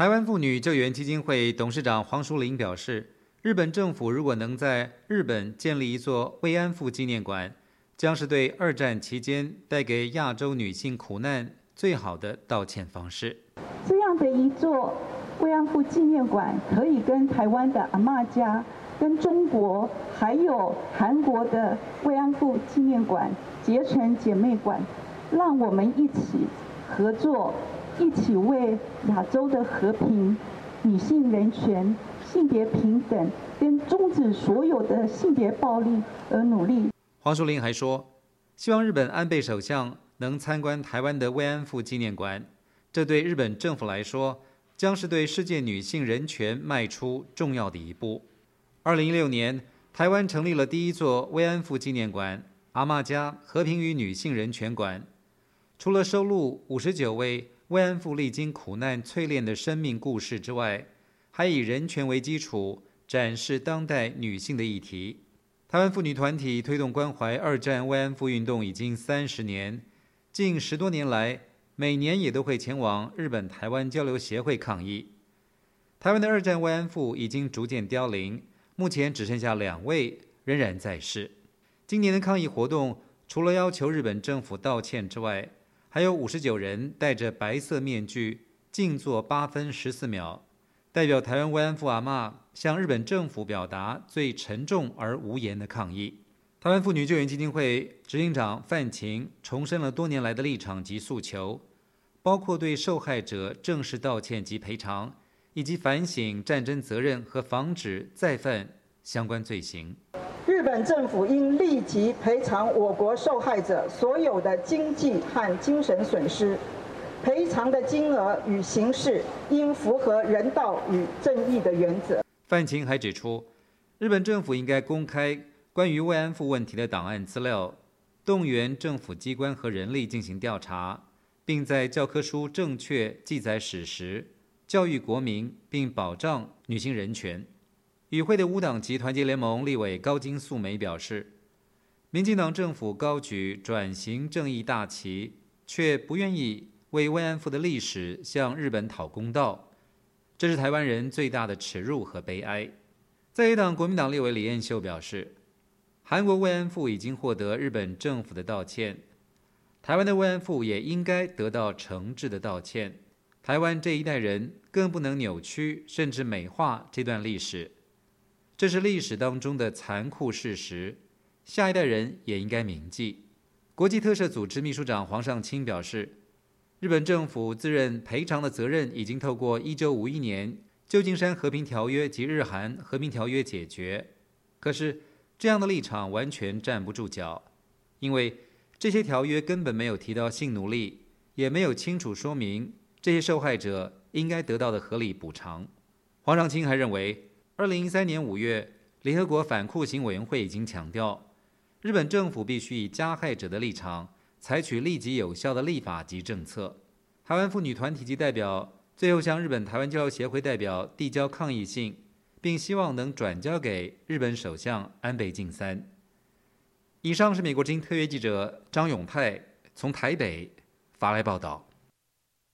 台湾妇女救援基金会董事长黄淑玲表示，日本政府如果能在日本建立一座慰安妇纪念馆，将是对二战期间带给亚洲女性苦难最好的道歉方式。 这样的一座慰安妇纪念馆，可以跟台湾的阿嬷家、跟中国还有韩国的慰安妇纪念馆结成姐妹馆，让我们一起合作，一起为亚洲的和平、女性人权、性别平等跟终止所有的性别暴力而努力。 黄淑玲还说，希望日本安倍首相能参观台湾的慰安妇纪念馆，这对日本政府来说将是对世界女性人权迈出重要的一步。2016年，台湾成立了第一座慰安妇纪念馆——阿嬷家和平与女性人权馆。除了收录59位慰安妇历经苦难淬炼的生命故事之外，还以人权为基础，展示当代女性的议题。台湾妇女团体推动关怀二战慰安妇运动已经30年，近10多年来，每年也都会前往日本台湾交流协会抗议。台湾的二战慰安妇已经逐渐凋零，目前只剩下2位仍然在世。今年的抗议活动，除了要求日本政府道歉之外，还有59人戴着白色面具，静坐8分14秒，代表台湾慰安妇阿嬷向日本政府表达最沉重而无言的抗议。台湾妇女救援基金会执行长范琴重申了多年来的立场及诉求，包括对受害者正式道歉及赔偿，以及反省战争责任和防止再犯相关罪行。 日本政府应立即赔偿我国受害者所有的经济和精神损失，赔偿的金额与形式应符合人道与正义的原则。 范琴还指出，日本政府应该公开关于慰安妇问题的档案资料，动员政府机关和人力进行调查，并在教科书正确记载史实，教育国民，并保障女性人权。与会的无党籍团结联盟立委高金素梅表示，民进党政府高举转型正义大旗，却不愿意为慰安妇的历史向日本讨公道，这是台湾人最大的耻辱和悲哀。在野党国民党立委李彦秀表示，韩国慰安妇已经获得日本政府的道歉，台湾的慰安妇也应该得到诚挚的道歉。台湾这一代人更不能扭曲甚至美化这段历史，这是历史当中的残酷事实，下一代人也应该铭记。国际特赦组织秘书长黄尚清表示，日本政府自认赔偿的责任已经透过1951年旧金山和平条约及日韩和平条约解决，可是这样的立场完全站不住脚，因为这些条约根本没有提到性奴隶，也没有清楚说明这些受害者应该得到的合理补偿。黄尚清还认为，2013年5月，联合国反酷刑委员会已经强调，日本政府必须以加害者的立场，采取立即有效的立法及政策。台湾妇女团体及代表最后向日本台湾交流协会代表递交抗议信，并希望能转交给日本首相安倍晋三。以上是美国之音特约记者张永泰从台北发来报道。